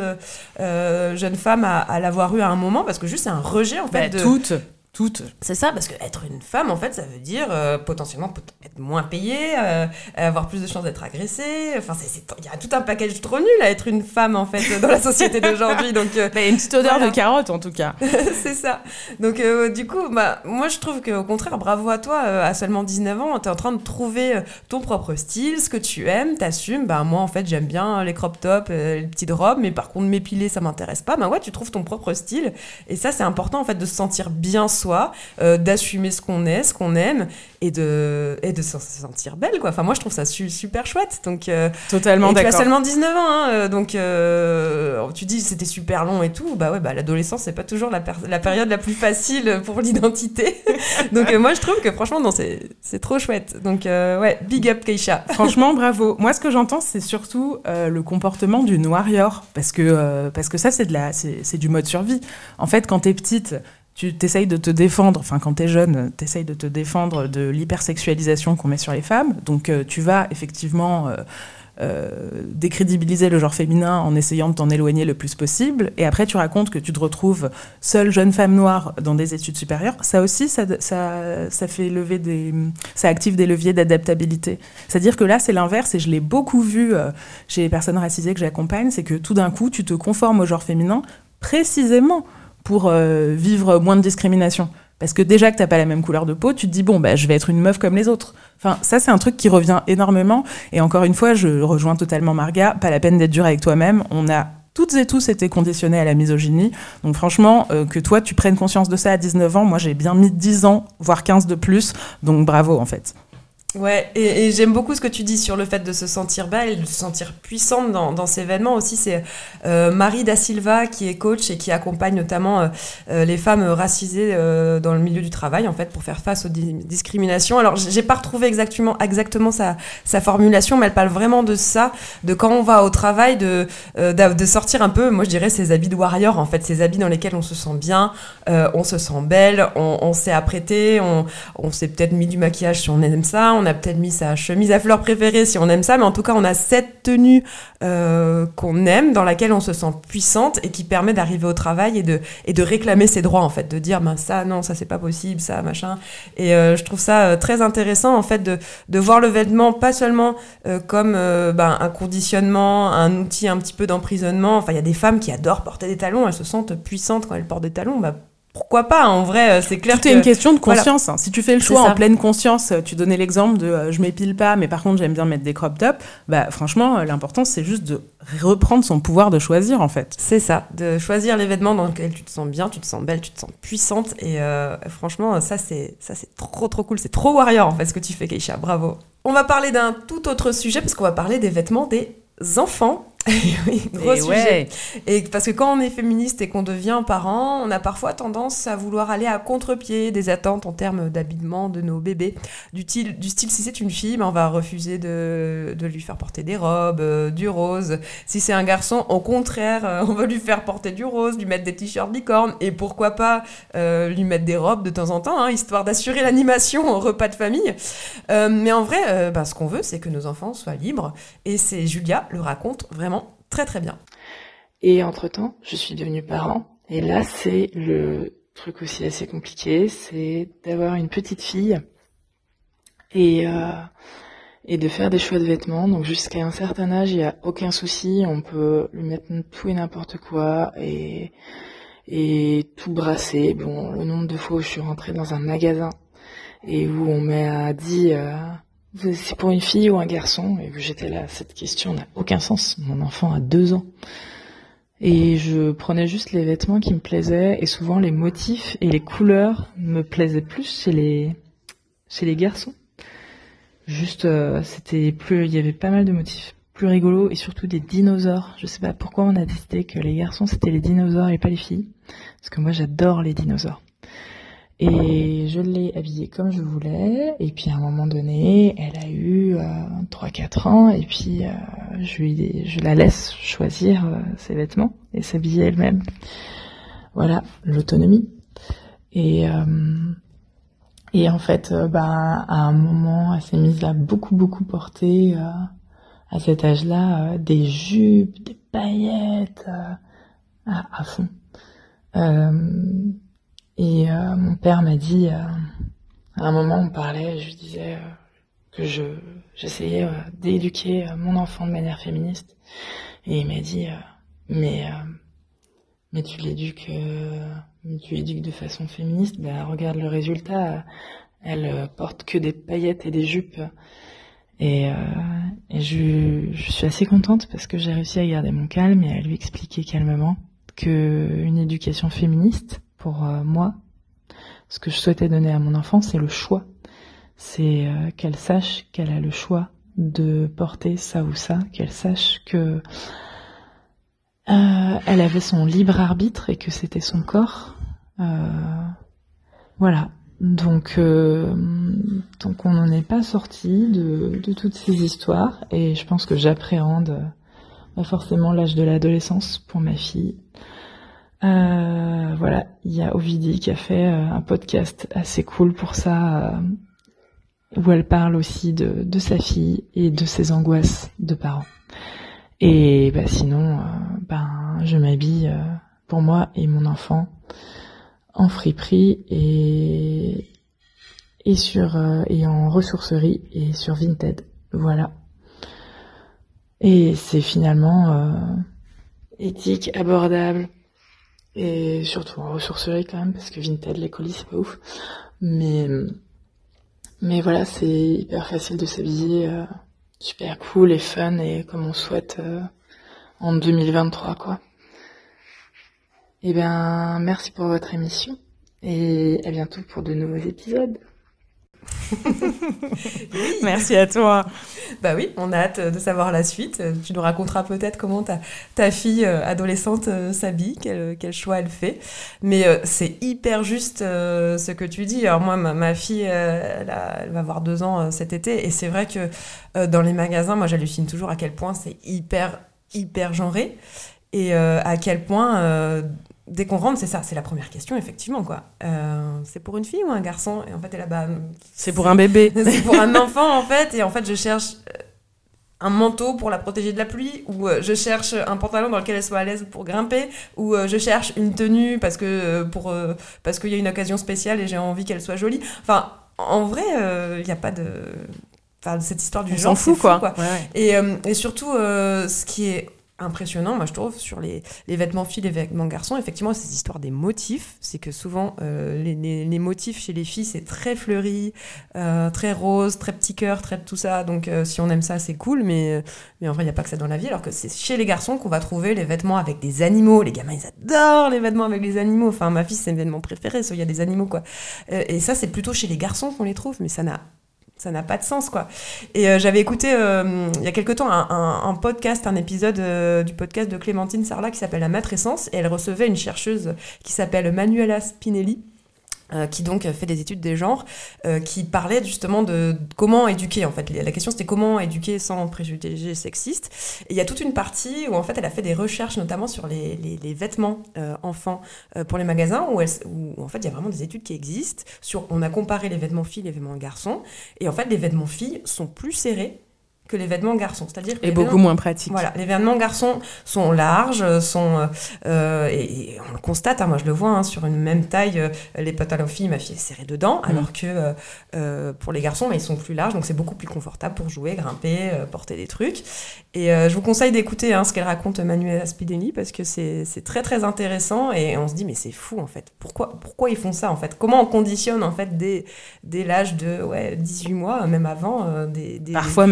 S3: euh, jeunes femmes à, à l'avoir eu à un moment, parce que juste c'est un rejet en fait
S1: bah,
S3: de...
S1: toutes Toutes.
S3: C'est ça, parce que être une femme, en fait, ça veut dire euh, potentiellement peut- être moins payée, euh, avoir plus de chances d'être agressée. Enfin, c'est, c'est, il y a tout un package trop nul à être une femme, en fait, dans la société d'aujourd'hui. Donc, euh,
S1: bah, une petite odeur
S3: voilà.
S1: de carotte, en tout cas.
S3: C'est ça. Donc, euh, du coup, bah, moi, je trouve qu'au contraire, bravo à toi, euh, à seulement dix-neuf ans, t'es en train de trouver ton propre style, ce que tu aimes, t'assumes. Bah, moi, en fait, j'aime bien les crop tops, euh, les petites robes, mais par contre, m'épiler, ça m'intéresse pas. Bah, ouais, tu trouves ton propre style. Et ça, c'est important, en fait, de se sentir bien soi, euh, d'assumer ce qu'on est, ce qu'on aime, et de, et de se sentir belle, quoi. Enfin, moi, je trouve ça su- super chouette. Donc, euh,
S1: Totalement
S3: et
S1: d'accord.
S3: tu as seulement dix-neuf ans, hein, donc euh, tu dis c'était super long et tout. Bah ouais, bah l'adolescence, c'est pas toujours la, per- la période la plus facile pour l'identité. Donc euh, moi, je trouve que franchement, non, c'est, c'est trop chouette. Donc euh, ouais, big up Keisha.
S1: Franchement, bravo. Moi, ce que j'entends, c'est surtout euh, le comportement d'une warrior, parce que euh, parce que ça, c'est de la, c'est, c'est du mode survie. En fait, quand t'es petite, tu t'essayes de te défendre. Enfin, quand t'es jeune, t'essayes de te défendre de l'hypersexualisation qu'on met sur les femmes. Donc, euh, tu vas effectivement euh, euh, décrédibiliser le genre féminin en essayant de t'en éloigner le plus possible. Et après, tu racontes que tu te retrouves seule jeune femme noire dans des études supérieures. Ça aussi, ça, ça, ça fait lever des, ça active des leviers d'adaptabilité. C'est-à-dire que là, c'est l'inverse, et je l'ai beaucoup vu euh, chez les personnes racisées que j'accompagne, c'est que tout d'un coup, tu te conformes au genre féminin précisément pour euh, vivre moins de discrimination. Parce que déjà que t'as pas la même couleur de peau, tu te dis, bon, bah, je vais être une meuf comme les autres. Enfin, ça, c'est un truc qui revient énormément. Et encore une fois, je rejoins totalement Marga, pas la peine d'être dur avec toi-même. On a toutes et tous été conditionnés à la misogynie. Donc franchement, euh, que toi, tu prennes conscience de ça à dix-neuf ans, moi, j'ai bien mis dix ans, voire quinze de plus. Donc bravo, en fait.
S3: Ouais, et, et j'aime beaucoup ce que tu dis sur le fait de se sentir belle et de se sentir puissante dans, dans ces événements aussi. C'est euh, Marie Da Silva qui est coach et qui accompagne notamment euh, euh, les femmes racisées euh, dans le milieu du travail, en fait, pour faire face aux di- discriminations. Alors, j'ai pas retrouvé exactement, exactement sa, sa formulation, mais elle parle vraiment de ça, de quand on va au travail, de, euh, de sortir un peu, moi je dirais, ces habits de warrior, en fait, ces habits dans lesquels on se sent bien, euh, on se sent belle, on, on s'est apprêté, on, on s'est peut-être mis du maquillage si on aime ça, on a peut-être mis sa chemise à fleurs préférée si on aime ça, mais en tout cas on a cette tenue euh, qu'on aime, dans laquelle on se sent puissante et qui permet d'arriver au travail et de, et de réclamer ses droits, en fait, de dire ben, ça non, ça c'est pas possible, ça machin. Et euh, je trouve ça euh, très intéressant, en fait, de, de voir le vêtement pas seulement euh, comme euh, ben, un conditionnement, un outil un petit peu d'emprisonnement. Enfin, il y a des femmes qui adorent porter des talons, elles se sentent puissantes quand elles portent des talons. Bah, pourquoi pas, en vrai, c'est clair.
S1: Tout
S3: que...
S1: est une question de conscience. Voilà. Hein. Si tu fais le choix en pleine conscience, tu donnais l'exemple de euh, je m'épile pas, mais par contre j'aime bien mettre des crop tops, bah franchement, l'important c'est juste de reprendre son pouvoir de choisir, en fait.
S3: C'est ça, de choisir les vêtements dans lesquels tu te sens bien, tu te sens belle, tu te sens puissante, et euh, franchement, ça c'est, ça c'est trop trop cool, c'est trop warrior en fait ce que tu fais, Keisha, bravo. On va parler d'un tout autre sujet, parce qu'on va parler des vêtements des enfants. Oui, gros
S1: et
S3: sujet.
S1: Ouais.
S3: Et parce que quand on est féministe et qu'on devient parent, on a parfois tendance à vouloir aller à contre-pied des attentes en termes d'habillement de nos bébés. Du, til, du style, si c'est une fille, ben on va refuser de, de lui faire porter des robes, euh, du rose. Si c'est un garçon, au contraire, euh, on va lui faire porter du rose, lui mettre des t-shirts bicornes, et pourquoi pas euh, lui mettre des robes de temps en temps, hein, histoire d'assurer l'animation au repas de famille. Euh, mais en vrai, euh, ben, ce qu'on veut, c'est que nos enfants soient libres, et c'est Julia le raconte vraiment très très bien.
S6: Et entre-temps, je suis devenue parent. Et là, c'est le truc aussi assez compliqué, c'est d'avoir une petite fille et, euh, et de faire des choix de vêtements. Donc jusqu'à un certain âge, il n'y a aucun souci, on peut lui mettre tout et n'importe quoi et, et tout brasser. Bon, le nombre de fois où je suis rentrée dans un magasin et où on m'a dit... Euh, c'est pour une fille ou un garçon? Et j'étais là, cette question n'a aucun sens. Mon enfant a deux ans. Et je prenais juste les vêtements qui me plaisaient, et souvent les motifs et les couleurs me plaisaient plus chez les, chez les garçons. Juste, euh, c'était plus, il y avait pas mal de motifs plus rigolos, et surtout des dinosaures. Je sais pas pourquoi on a décidé que les garçons c'était les dinosaures et pas les filles, parce que moi j'adore les dinosaures. Et je l'ai habillée comme je voulais, et puis à un moment donné, elle a eu euh, trois quatre ans, et puis euh, je, lui, je la laisse choisir euh, ses vêtements et s'habiller elle-même. Voilà, l'autonomie. Et, euh, et en fait, euh, bah, à un moment, elle s'est mise à beaucoup, beaucoup porter, euh, à cet âge-là, euh, des jupes, des paillettes, euh, à, à fond. Euh, et euh, mon père m'a dit, euh, à un moment, on parlait, je lui disais euh, que je j'essayais euh, d'éduquer euh, mon enfant de manière féministe. Et il m'a dit, euh, mais... Euh, Mais tu l'éduques, euh, tu l'éduques de façon féministe. Bah, regarde le résultat. Elle euh, porte que des paillettes et des jupes. Et, euh, et je, je suis assez contente parce que j'ai réussi à garder mon calme et à lui expliquer calmement que une éducation féministe, pour euh, moi, ce que je souhaitais donner à mon enfant, c'est le choix. C'est euh, qu'elle sache qu'elle a le choix de porter ça ou ça, qu'elle sache que Euh, elle avait son libre arbitre et que c'était son corps. Euh, voilà. Donc, euh, donc on n'en est pas sorti de, de toutes ces histoires, et je pense que j'appréhende euh, forcément l'âge de l'adolescence pour ma fille. Euh, voilà, il y a Ovidie qui a fait euh, un podcast assez cool pour ça, euh, où elle parle aussi de, de sa fille et de ses angoisses de parents. Et bah sinon, euh, ben je m'habille euh, pour moi et mon enfant en friperie et et sur euh, et en ressourcerie et sur Vinted. Voilà. Et c'est finalement euh, éthique, abordable, et surtout en ressourcerie quand même, parce que Vinted, les colis c'est pas ouf. Mais mais voilà, c'est hyper facile de s'habiller. Euh, super cool et fun, et comme on souhaite euh, en deux mille vingt-trois, quoi. Eh bien, merci pour votre émission, et à bientôt pour de nouveaux épisodes.
S1: Oui. Merci à toi.
S3: Bah oui, on a hâte de savoir la suite. Tu nous raconteras peut-être comment ta, ta fille euh, adolescente euh, s'habille, quel, quel choix elle fait. Mais euh, c'est hyper juste euh, ce que tu dis. Alors moi, ma, ma fille, euh, elle, a, elle va avoir deux ans euh, cet été, et c'est vrai que euh, dans les magasins, moi j'hallucine toujours à quel point c'est hyper, hyper genré, et euh, à quel point... Euh, dès qu'on rentre, c'est ça, c'est la première question, effectivement, quoi. Euh, c'est pour une fille ou un garçon ? Et en fait, elle a, bah,
S1: c'est pour un bébé.
S3: C'est pour un enfant, en fait. Et en fait, je cherche un manteau pour la protéger de la pluie, ou euh, je cherche un pantalon dans lequel elle soit à l'aise pour grimper, ou euh, je cherche une tenue parce que euh, pour euh, parce qu'il y a une occasion spéciale et j'ai envie qu'elle soit jolie. Enfin, en vrai, il euh, n'y a pas de... Enfin, cette histoire du
S1: On
S3: genre,
S1: s'en fout,
S3: c'est
S1: quoi.
S3: Fou, quoi.
S1: Ouais, ouais.
S3: Et, euh, et surtout, euh, ce qui est impressionnant, moi je trouve, sur les, les vêtements filles, les vêtements garçons, effectivement, ces histoires des motifs, c'est que souvent euh, les, les, les motifs chez les filles, c'est très fleuri, euh, très rose, très petit cœur, très tout ça, donc euh, si on aime ça, c'est cool, mais, mais en vrai, il n'y a pas que ça dans la vie, alors que c'est chez les garçons qu'on va trouver les vêtements avec des animaux. Les gamins, ils adorent les vêtements avec les animaux, enfin ma fille, c'est mes vêtements préférés, il y a des animaux, quoi. Euh, et ça, c'est plutôt chez les garçons qu'on les trouve, mais ça n'a ça n'a pas de sens, quoi. Et euh, j'avais écouté euh, il y a quelque temps un, un, un podcast, un épisode euh, du podcast de Clémentine Sarlat qui s'appelle La Matrescence, et elle recevait une chercheuse qui s'appelle Manuela Spinelli, Euh, qui donc fait des études des genres, euh, qui parlait justement de, de comment éduquer, en fait. La question, c'était comment éduquer sans préjugés sexistes. Et il y a toute une partie où, en fait, elle a fait des recherches, notamment sur les, les, les vêtements euh, enfants euh, pour les magasins, où, elle, où, en fait, il y a vraiment des études qui existent. Sur, on a comparé les vêtements filles et les vêtements garçons, et en fait, les vêtements filles sont plus serrés que les vêtements garçons, c'est-à-dire que
S1: et
S3: les
S1: beaucoup
S3: vêtements...
S1: moins pratique.
S3: Voilà, les vêtements garçons sont larges, sont euh, et, et on le constate, hein, moi je le vois, hein, sur une même taille, euh, les pantalons filles, ma fille est serrée dedans, mmh. alors que euh, euh, pour les garçons, bah, ils sont plus larges, donc c'est beaucoup plus confortable pour jouer, grimper, euh, porter des trucs. Et euh, je vous conseille d'écouter hein, ce qu'elle raconte Manuela Spinelli, parce que c'est, c'est très très intéressant, et on se dit mais c'est fou en fait, pourquoi, pourquoi ils font ça en fait, comment on conditionne en fait dès, dès l'âge de ouais, dix-huit mois, même avant, euh, des, des,
S1: parfois
S3: des...
S1: même avant.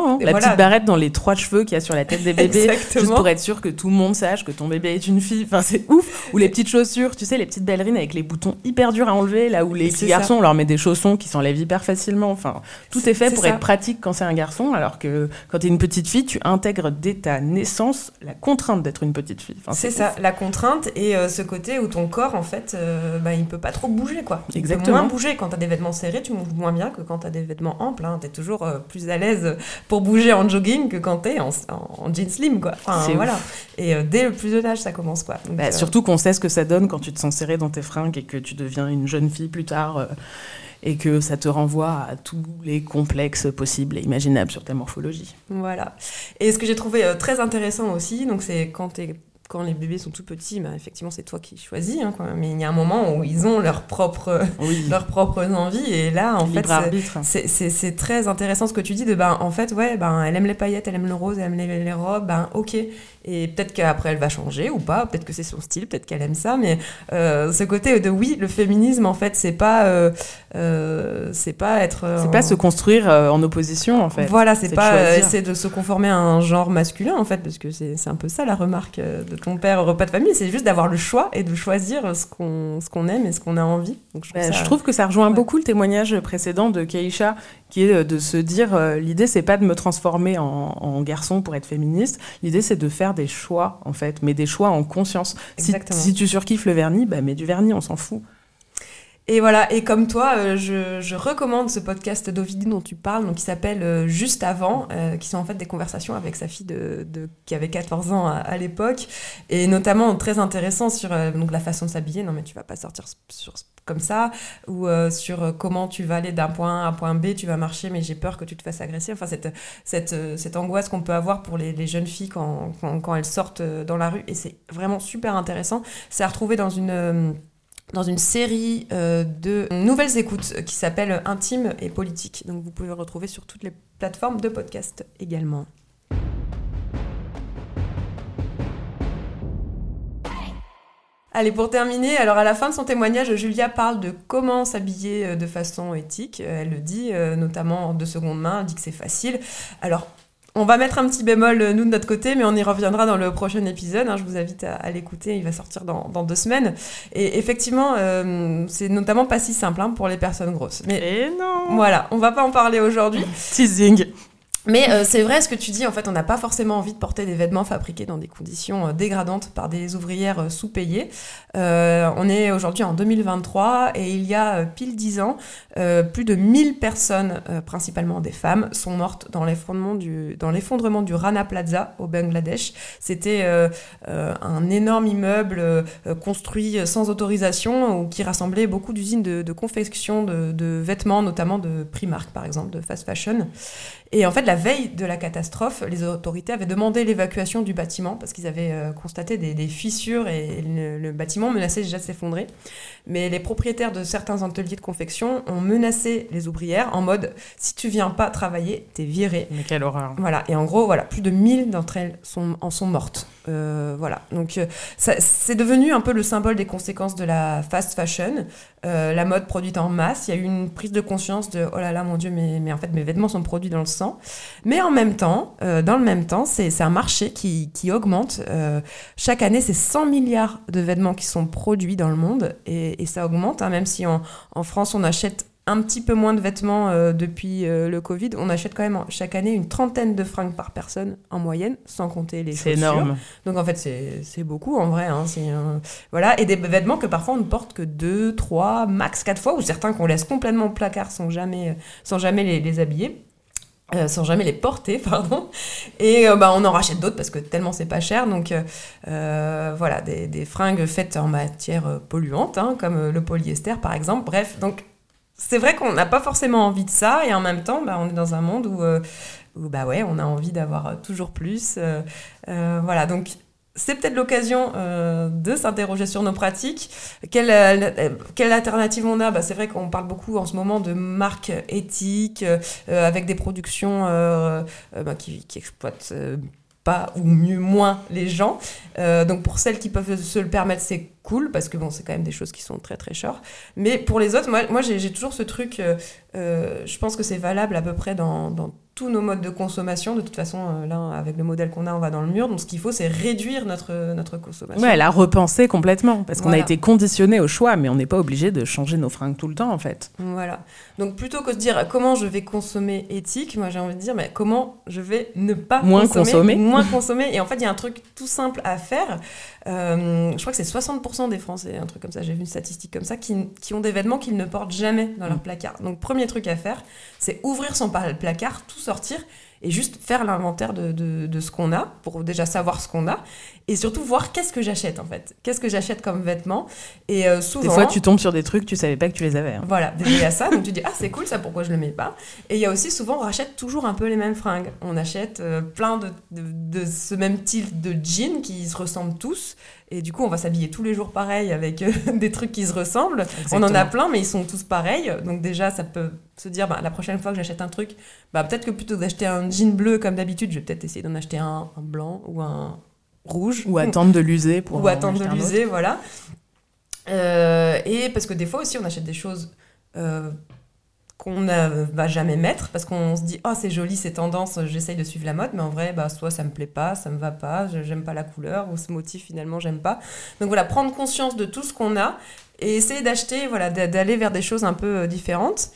S1: hein. La
S3: voilà.
S1: petite barrette dans les trois cheveux qu'il y a sur la tête des bébés,
S3: Exactement.
S1: juste pour être sûr que tout le monde sache que ton bébé est une fille. Enfin, c'est ouf. Ou les petites chaussures, tu sais, les petites ballerines avec les boutons hyper durs à enlever, là où les
S3: C'est
S1: petits garçons,
S3: ça.
S1: on leur met des chaussons qui s'enlèvent hyper facilement. Enfin, tout est fait
S3: C'est
S1: pour
S3: ça.
S1: être pratique quand c'est un garçon, alors que quand t'es une petite fille, tu intègres dès ta naissance la contrainte d'être une petite fille. Enfin,
S3: c'est
S1: c'est
S3: ça,
S1: ouf.
S3: la contrainte et euh, ce côté où ton corps, en fait, euh, bah, il peut pas trop bouger, quoi. Il
S1: Exactement.
S3: peut moins bouger. Quand t'as des vêtements serrés, tu bouges moins bien que quand t'as des vêtements amples. Hein. T'es toujours euh, plus à l'aise pour bouger en jogging que quand t'es en, en, en jeans slim, quoi. Enfin,
S1: C'est
S3: voilà.
S1: ouf.
S3: Et euh, dès le plus jeune âge, ça commence, quoi. Donc,
S1: Bah,
S3: euh,
S1: surtout qu'on sait ce que ça donne quand tu te sens serré dans tes fringues et que tu deviens une jeune fille plus tard euh, et que ça te renvoie à tous les complexes possibles et imaginables sur ta morphologie.
S3: Voilà. Et ce que j'ai trouvé euh, très intéressant aussi, donc c'est quand t'es quand les bébés sont tout petits, bah, effectivement, c'est toi qui choisis, hein, quoi. Mais il y a un moment où ils ont leurs propres,
S1: Oui.
S3: leurs propres envies. Et là, en
S1: Libre
S3: fait,
S1: arbitre.
S3: c'est, c'est, c'est très intéressant ce que tu dis de, ben, en fait, ouais, ben, elle aime les paillettes, elle aime le rose, elle aime les, les robes, ben, ok. Et peut-être qu'après, elle va changer ou pas, peut-être que c'est son style, peut-être qu'elle aime ça. Mais euh, ce côté de, oui, le féminisme, en fait, c'est pas, euh, euh, c'est pas être... euh,
S1: C'est pas se construire euh, en opposition, en fait.
S3: Voilà, c'est,
S1: C'est de
S3: pas euh,
S1: choisir.
S3: essayer de se conformer à un genre masculin, en fait, parce que c'est, c'est un peu ça la remarque euh, de ton père au repas de famille, c'est juste d'avoir le choix et de choisir ce qu'on, ce qu'on aime et ce qu'on a envie. Donc, je, trouve
S1: Bah,
S3: ça...
S1: je trouve que ça rejoint
S3: Ouais.
S1: beaucoup le témoignage précédent de Keisha, qui est de se dire euh, l'idée c'est pas de me transformer en, en garçon pour être féministe, l'idée c'est de faire des choix en fait, mais des choix en conscience. Si,
S3: Exactement.
S1: si tu surkiffes le vernis, bah mets du vernis, on s'en fout.
S3: Et voilà, et comme toi, euh, je, je recommande ce podcast d'Ovidie dont tu parles, donc qui s'appelle euh, Juste avant, euh, qui sont en fait des conversations avec sa fille de, de, qui avait quatorze ans à, à l'époque, et notamment très intéressant sur euh, donc la façon de s'habiller. Non mais tu vas pas sortir sur, comme ça, ou euh, sur euh, comment tu vas aller d'un point A à un point B, tu vas marcher, mais j'ai peur que tu te fasses agresser. Enfin, cette, cette, euh, cette angoisse qu'on peut avoir pour les, les jeunes filles quand, quand, quand elles sortent euh, dans la rue, et c'est vraiment super intéressant. C'est à retrouver dans une... Euh, dans une série euh, de nouvelles écoutes qui s'appelle Intime et politique. Donc vous pouvez le retrouver sur toutes les plateformes de podcast également. Allez, pour terminer, alors à la fin de son témoignage, Julia parle de comment s'habiller de façon éthique. Elle le dit, euh, notamment de seconde main, elle dit que c'est facile. Alors, on va mettre un petit bémol, nous, de notre côté, mais on y reviendra dans le prochain épisode. Hein, je vous invite à, à l'écouter, il va sortir dans, dans deux semaines. Et effectivement, euh, c'est notamment pas si simple hein, pour les personnes grosses. Mais
S1: Et non.
S3: voilà, on va pas en parler aujourd'hui.
S1: Teasing.
S3: Mais euh, c'est vrai ce que tu dis, en fait, on n'a pas forcément envie de porter des vêtements fabriqués dans des conditions euh, dégradantes par des ouvrières euh, sous-payées. Euh, on est aujourd'hui en deux mille vingt-trois et il y a euh, pile dix ans, euh, plus de mille personnes, euh, principalement des femmes, sont mortes dans l'effondrement du, dans l'effondrement du Rana Plaza au Bangladesh. C'était euh, euh, un énorme immeuble euh, construit sans autorisation ou qui rassemblait beaucoup d'usines de, de confection de, de vêtements, notamment de Primark par exemple, de fast fashion. Et en fait, la veille de la catastrophe, les autorités avaient demandé l'évacuation du bâtiment parce qu'ils avaient euh, constaté des, des fissures et le, le bâtiment menaçait déjà de s'effondrer. Mais les propriétaires de certains ateliers de confection ont menacé les ouvrières en mode « si tu viens pas travailler, t'es viré ».
S1: Mais quelle horreur.
S3: Voilà, et en gros, voilà, plus de mille d'entre elles sont, en sont mortes. Euh, voilà, donc euh, ça, c'est devenu un peu le symbole des conséquences de la fast fashion, euh, la mode produite en masse. Il y a eu une prise de conscience de « oh là là, mon Dieu, mais, mais en fait, mes vêtements sont produits dans le sang ». Mais en même temps, euh, dans le même temps, c'est, c'est un marché qui, qui augmente. Euh, chaque année, c'est cent milliards de vêtements qui sont produits dans le monde, et, et ça augmente, hein, même si en, en France, on achète un petit peu moins de vêtements euh, depuis euh, le Covid. On achète quand même chaque année une trentaine de fringues par personne en moyenne, sans compter les
S1: C'est
S3: chaussures.
S1: énorme.
S3: Donc en fait, c'est, c'est beaucoup en vrai. Hein, c'est, euh, voilà. Et des vêtements que parfois on ne porte que deux, trois, max quatre fois, ou certains qu'on laisse complètement au placard sans jamais, sans jamais les, les habiller. Euh, sans jamais les porter, pardon. Et euh, bah, on en rachète d'autres parce que tellement c'est pas cher. Donc euh, euh, voilà, des, des fringues faites en matière polluante, hein, comme euh, le polyester par exemple. Bref, donc c'est vrai qu'on n'a pas forcément envie de ça, et en même temps, bah, on est dans un monde où, euh, où bah ouais, on a envie d'avoir toujours plus. Euh, euh, voilà, donc c'est peut-être l'occasion euh, de s'interroger sur nos pratiques. Quelle, euh, quelle alternative on a ? Bah, c'est vrai qu'on parle beaucoup en ce moment de marques éthiques, euh, avec des productions euh, euh, bah, qui, qui exploitent euh, pas ou mieux moins les gens. Euh, donc pour celles qui peuvent se le permettre, c'est cool, parce que bon, c'est quand même des choses qui sont très très chères. Mais pour les autres, moi, moi j'ai, j'ai toujours ce truc, euh, euh, je pense que c'est valable à peu près dans, dans tous nos modes de consommation. De toute façon, euh, là, avec le modèle qu'on a, on va dans le mur. Donc, ce qu'il faut, c'est réduire notre, notre consommation.
S1: Ouais, la repenser complètement. Parce qu'on
S3: voilà.
S1: a été conditionné au choix, mais on n'est pas obligé de changer nos fringues tout le temps, en fait.
S3: Voilà. Donc, plutôt que de dire comment je vais consommer éthique, moi, j'ai envie de dire mais comment je vais ne pas
S1: moins
S3: consommer.
S1: consommer.
S3: Moins consommer. Et en fait, il y a un truc tout simple à faire. Euh, je crois que c'est soixante pour cent des Français, un truc comme ça, j'ai vu une statistique comme ça, qui, qui ont des vêtements qu'ils ne portent jamais dans leur
S1: mmh.
S3: placard. Donc, premier truc à faire, c'est ouvrir son placard, tout sortir et juste faire l'inventaire de, de, de ce qu'on a pour déjà savoir ce qu'on a et surtout voir qu'est-ce que j'achète en fait. Qu'est-ce que j'achète comme vêtements et euh, souvent...
S1: Des fois, tu tombes sur des trucs, tu savais pas que tu les avais. Hein.
S3: Voilà, déjà il y a ça, donc tu dis « Ah, c'est cool ça, pourquoi je le mets pas ?» Et il y a aussi souvent, on rachète toujours un peu les mêmes fringues. On achète euh, plein de, de, de ce même type de jeans qui se ressemblent tous et du coup, on va s'habiller tous les jours pareil avec euh, des trucs qui se ressemblent. Exactement. On en a plein, mais ils sont tous pareils. Donc déjà, ça peut se dire, bah, la prochaine fois que j'achète un truc, bah, peut-être que plutôt d'acheter un jean bleu comme d'habitude, je vais peut-être essayer d'en acheter un, un blanc ou un rouge.
S1: Ou attendre de l'user pour
S3: Ou attendre de l'user, voilà. Euh, et parce que des fois aussi, on achète des choses euh, qu'on ne va jamais mettre parce qu'on se dit « Oh, c'est joli, c'est tendance, j'essaye de suivre la mode. » Mais en vrai, bah, soit ça me plaît pas, ça me va pas, j'aime pas la couleur ou ce motif, finalement, j'aime pas. Donc voilà, prendre conscience de tout ce qu'on a et essayer d'acheter, voilà, d'aller vers des choses un peu différentes.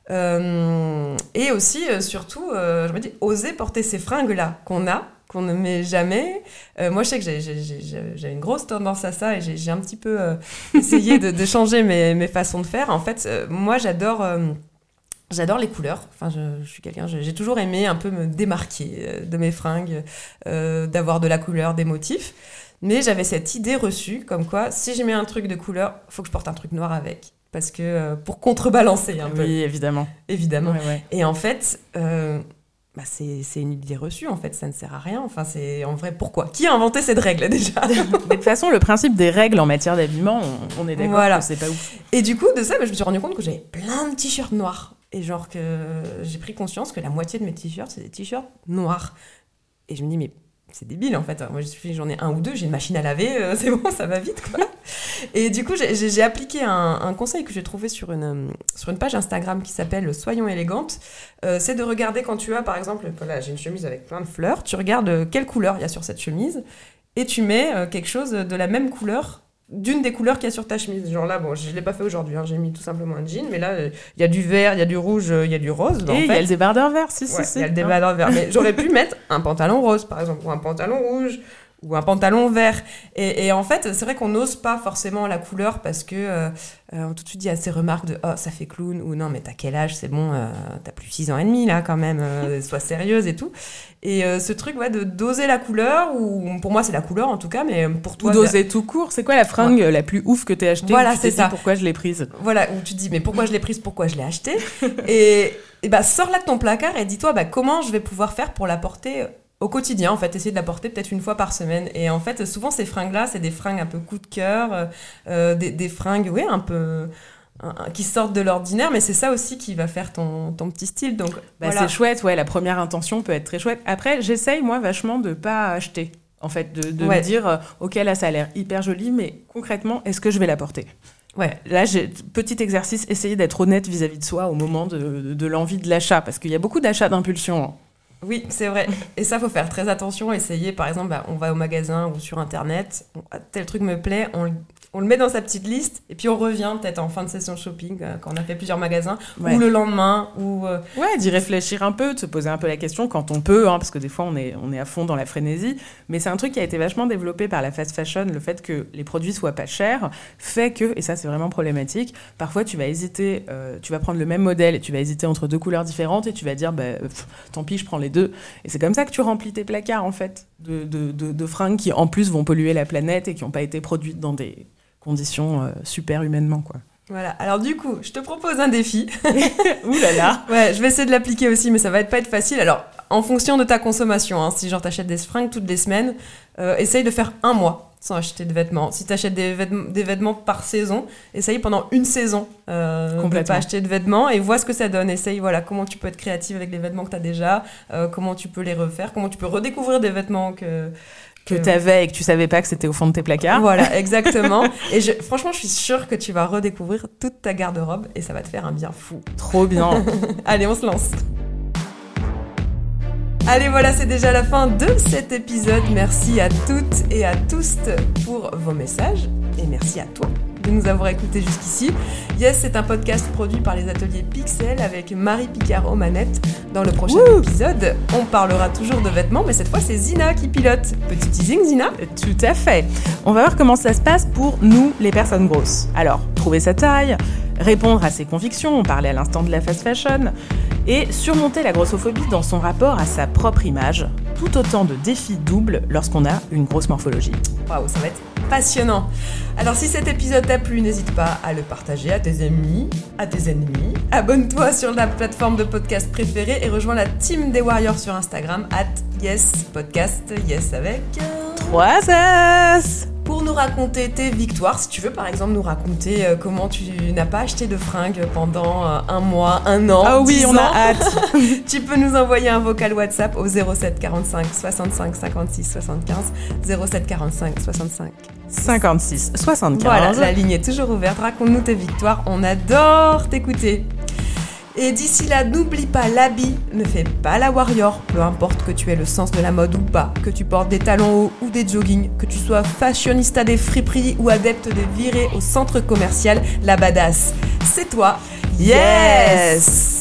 S3: Euh, et aussi, euh, surtout, euh, je me dis, oser porter ces fringues-là qu'on a, qu'on ne met jamais. Euh, moi, je sais que j'ai, j'ai, j'ai, j'ai une grosse tendance à ça et j'ai, j'ai un petit peu euh, essayé de, de changer mes, mes façons de faire. En fait, euh, moi, j'adore... Euh, J'adore les couleurs, enfin, je, je suis quelqu'un, je, j'ai toujours aimé un peu me démarquer euh, de mes fringues, euh, d'avoir de la couleur, des motifs. Mais j'avais cette idée reçue, comme quoi, si je mets un truc de couleur, il faut que je porte un truc noir avec. Parce que, euh, pour contrebalancer un
S1: oui,
S3: peu.
S1: Oui, évidemment.
S3: Évidemment.
S1: Ouais, ouais.
S3: Et en fait, euh, bah c'est, c'est une idée reçue, en fait, ça ne sert à rien. Enfin, c'est, en vrai, pourquoi ? Qui a inventé cette règle, déjà ?
S1: Mais de toute façon, le principe des règles en matière d'habillement, on, on est d'accord
S3: voilà.
S1: que c'est pas ouf.
S3: Et du coup, de ça, bah, je me suis rendu compte que j'avais plein de t-shirts noirs. Et genre que j'ai pris conscience que la moitié de mes t-shirts, c'est des t-shirts noirs. Et je me dis, mais c'est débile en fait. Moi, j'en ai un ou deux, j'ai une machine à laver, euh, c'est bon, ça va vite quoi. Et du coup, j'ai, j'ai appliqué un, un conseil que j'ai trouvé sur une, sur une page Instagram qui s'appelle Soyons élégantes. Euh, c'est de regarder quand tu as, par exemple, voilà, j'ai une chemise avec plein de fleurs, tu regardes quelle couleur il y a sur cette chemise et tu mets euh, quelque chose de la même couleur d'une des couleurs qu'il y a sur ta chemise. Genre là, bon, je ne l'ai pas fait aujourd'hui, hein, j'ai mis tout simplement un jean, mais là, il euh, y a du vert, il y a du rouge, il euh, y a du rose.
S1: Et il y a le débardeur vert, si, si,
S3: ouais,
S1: si.
S3: Il y a le débardeur vert, mais j'aurais pu mettre un pantalon rose, par exemple, ou un pantalon rouge, ou un pantalon vert. Et, et en fait, c'est vrai qu'on n'ose pas forcément la couleur parce que euh, euh, tout de suite, il y a ces remarques de « Oh, ça fait clown » ou « Non, mais t'as quel âge ? C'est bon, euh, t'as plus six ans et demi, là, quand même. Euh, sois sérieuse et tout. » Et euh, ce truc, ouais, de doser la couleur, ou pour moi, c'est la couleur, en tout cas, mais pour toi...
S1: Ou doser tout court. C'est quoi la fringue ouais. la plus ouf que t'aies achetée ?
S3: Voilà,
S1: tu
S3: c'est
S1: t'es
S3: ça.
S1: Dit pourquoi je l'ai prise ?
S3: Voilà, où tu te dis « Mais pourquoi je l'ai prise ? Pourquoi je l'ai achetée ?» Et, et bah, sors-la de ton placard et dis-toi bah, comment je vais pouvoir faire pour la porter au quotidien, en fait, essayer de la porter peut-être une fois par semaine. Et en fait, souvent, ces fringues-là, c'est des fringues un peu coup de cœur, euh, des, des fringues, oui, un peu... Un, qui sortent de l'ordinaire, mais c'est ça aussi qui va faire ton, ton petit style. Donc,
S1: bah,
S3: voilà.
S1: C'est chouette, ouais, la première intention peut être très chouette. Après, j'essaye, moi, vachement de pas acheter. En fait, de, de ouais. me dire, euh, ok, là, ça a l'air hyper joli, mais concrètement, est-ce que je vais la porter ? Ouais, là, j'ai petit exercice, essayer d'être honnête vis-à-vis de soi au moment de, de, de l'envie de l'achat, parce qu'il y a beaucoup d'achats d'impulsion. Hein.
S3: Oui, c'est vrai. Et ça, faut faire très attention. Essayer, par exemple, bah, on va au magasin ou sur Internet, tel truc me plaît, on, on le met dans sa petite liste, et puis on revient peut-être en fin de session shopping, euh, quand on a fait plusieurs magasins, ouais. ou le lendemain, ou... Euh...
S1: Ouais, d'y réfléchir un peu, de se poser un peu la question quand on peut, hein, parce que des fois, on est, on est à fond dans la frénésie. Mais c'est un truc qui a été vachement développé par la fast fashion, le fait que les produits soient pas chers, fait que, et ça, c'est vraiment problématique, parfois, tu vas hésiter, euh, tu vas prendre le même modèle, et tu vas hésiter entre deux couleurs différentes, et tu vas dire, bah, pff, tant pis, je prends les deux. Et c'est comme ça que tu remplis tes placards, en fait, de, de, de, de fringues qui, en plus, vont polluer la planète et qui n'ont pas été produites dans des conditions euh, super humainement, quoi.
S3: Voilà. Alors, du coup, je te propose un défi.
S1: Ouh là là.
S3: Ouais, je vais essayer de l'appliquer aussi, mais ça va pas être facile. Alors, en fonction de ta consommation, hein, si genre t'achètes des fringues toutes les semaines, euh, essaye de faire un mois sans acheter de vêtements. Si t'achètes des vêtements, des vêtements par saison, essaye pendant une saison euh, de pas acheter de vêtements et vois ce que ça donne. Essaye, voilà, comment tu peux être créative avec les vêtements que t'as déjà, euh, comment tu peux les refaire, comment tu peux redécouvrir des vêtements que...
S1: que tu avais et que tu savais pas que c'était au fond de tes placards.
S3: Voilà, exactement. Et je, franchement, je suis sûre que tu vas redécouvrir toute ta garde-robe et ça va te faire un bien fou.
S1: Trop bien.
S3: Allez, on se lance. Allez, voilà, c'est déjà la fin de cet épisode. Merci à toutes et à tous pour vos messages. Et merci à toi de nous avoir écoutés jusqu'ici. Yes, c'est un podcast produit par les ateliers Pixel avec Marie Picard aux manettes. Dans le prochain Wouh épisode, on parlera toujours de vêtements, mais cette fois, c'est Zina qui pilote. Petit teasing, Zina ?
S1: Tout à fait. On va voir comment ça se passe pour nous, les personnes grosses. Alors, trouver sa taille, répondre à ses convictions, on parlait à l'instant de la fast fashion, et surmonter la grossophobie dans son rapport à sa propre image. Tout autant de défis doubles lorsqu'on a une grosse morphologie.
S3: Waouh, ça va être passionnant. Alors si cet épisode t'a plu, n'hésite pas à le partager à tes amis, à tes ennemis. Abonne-toi sur la plateforme de podcast préférée et rejoins la team des Warriors sur Instagram at yespodcast, yes avec
S1: trois S.
S3: Pour nous raconter tes victoires, si tu veux par exemple nous raconter euh, comment tu n'as pas acheté de fringues pendant euh, un mois, un an,
S1: ah oui,
S3: dix
S1: on
S3: ans,
S1: a hâte.
S3: Tu peux nous envoyer un vocal WhatsApp au zéro sept quarante-cinq soixante-cinq cinquante-six soixante-quinze, zéro sept quarante-cinq soixante-cinq
S1: cinquante-six soixante-quinze.
S3: Voilà, la ligne est toujours ouverte. Raconte-nous tes victoires, on adore t'écouter. Et d'ici là, n'oublie pas, l'habit ne fait pas la warrior, peu importe que tu aies le sens de la mode ou pas, que tu portes des talons hauts ou des joggings, que tu sois fashionista des friperies ou adepte des virées au centre commercial, la badass, c'est toi.
S1: Yes!